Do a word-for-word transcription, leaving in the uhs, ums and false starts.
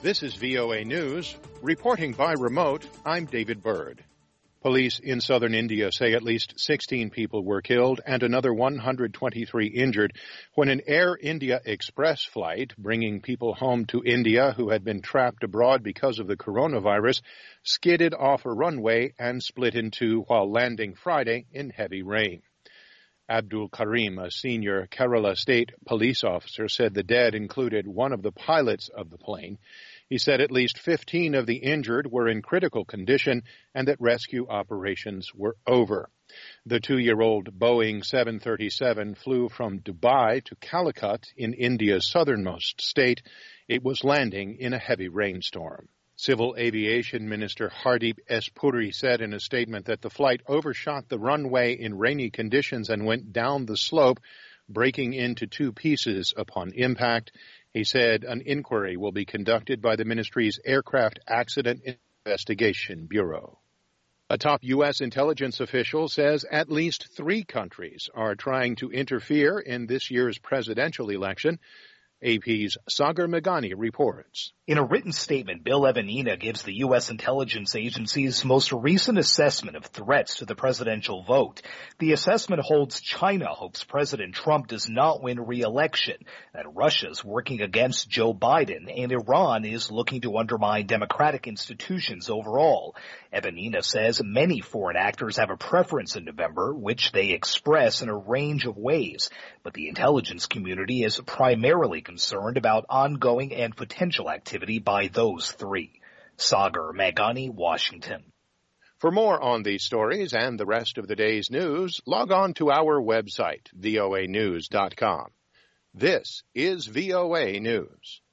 This is V O A News. Reporting by remote, I'm David Bird. Police in southern India say at least sixteen people were killed and another one hundred twenty-three injured when an Air India Express flight bringing people home to India who had been trapped abroad because of the coronavirus skidded off a runway and split in two while landing Friday in heavy rain. Abdul Karim, a senior Kerala state police officer, said the dead included one of the pilots of the plane. He said at least fifteen of the injured were in critical condition and that rescue operations were over. The two-year-old Boeing seven thirty-seven flew from Dubai to Calicut in India's southernmost state. It was landing in a heavy rainstorm. Civil Aviation Minister Hardeep S. Puri said in a statement that the flight overshot the runway in rainy conditions and went down the slope, breaking into two pieces upon impact. He said an inquiry will be conducted by the ministry's Aircraft Accident Investigation Bureau. A top U S intelligence official says at least three countries are trying to interfere in this year's presidential election. A P's Sagar Meghani reports. In a written statement, Bill Evanina gives the U S intelligence agency's most recent assessment of threats to the presidential vote. The assessment holds China hopes President Trump does not win re-election, that Russia's working against Joe Biden, and Iran is looking to undermine democratic institutions overall. Evanina says many foreign actors have a preference in November, which they express in a range of ways, but the intelligence community is primarily concerned about ongoing and potential activity by those three. Sagar Meghani, Washington. For more on these stories and the rest of the day's news, log on to our website, V O A news dot com. This is V O A News.